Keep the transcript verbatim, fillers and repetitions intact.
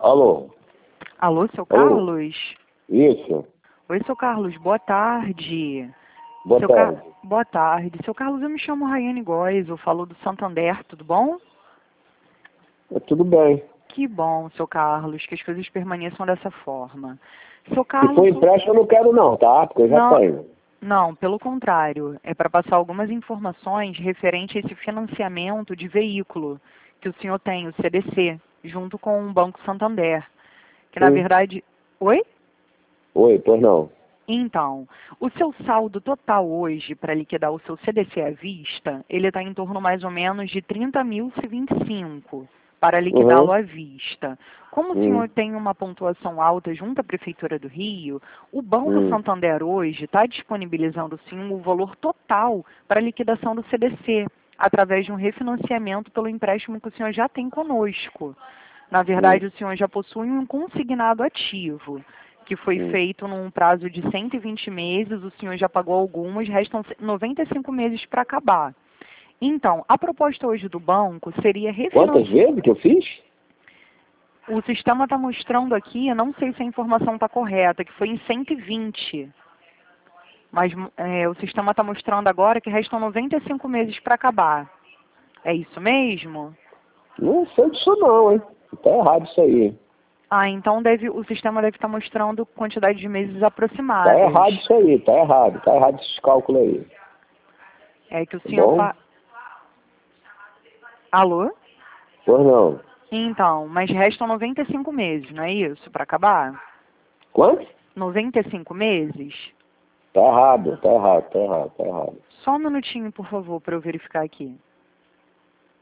Alô? Alô, seu Alô? Carlos? Isso. Oi, seu Carlos, boa tarde. Boa seu tarde. Ca... Boa tarde. Seu Carlos, eu me chamo Raiane Góes, eu falo do Santander, tudo bom? É, tudo bem. Que bom, seu Carlos, que as coisas permaneçam dessa forma. Seu Se Carlos... for empréstimo, eu não quero não, tá? Porque eu já Não, tenho. não, pelo contrário, é para passar algumas informações referente a esse financiamento de veículo que o senhor tem, o C D C, junto com o Banco Santander, que na Sim. verdade... Oi? Oi, pois não. Então, o seu saldo total hoje para liquidar o seu C D C à vista, ele está em torno mais ou menos de trinta mil e vinte e cinco para liquidá-lo Uhum. à vista. Como o Hum. senhor tem uma pontuação alta junto à Prefeitura do Rio, o Banco Hum. Santander hoje está disponibilizando sim o valor total para liquidação do C D C, através de um refinanciamento pelo empréstimo que o senhor já tem conosco. Na Hum. verdade, o senhor já possui um consignado ativo, que foi Hum. feito num prazo de cento e vinte meses, o senhor já pagou algumas, restam noventa e cinco meses para acabar. Então, a proposta hoje do banco seria Quantas refinanciar. vezes que eu fiz? O sistema está mostrando aqui, eu não sei se a informação está correta, que foi em cento e vinte. Mas é, o sistema está mostrando agora que restam noventa e cinco meses para acabar. É isso mesmo? Não sei disso não, hein? Tá errado isso aí. Ah, então deve, o sistema deve estar mostrando quantidade de meses Tá aproximadas. errado isso aí, tá errado. Tá errado esses cálculos aí. É que o Tá senhor... bom? Pa... Alô? Pois não. Então, mas restam noventa e cinco meses, não é isso? Para acabar? Quanto? noventa e cinco meses? Tá errado, tá errado, tá errado, tá errado. Só um minutinho, por favor, para eu verificar aqui.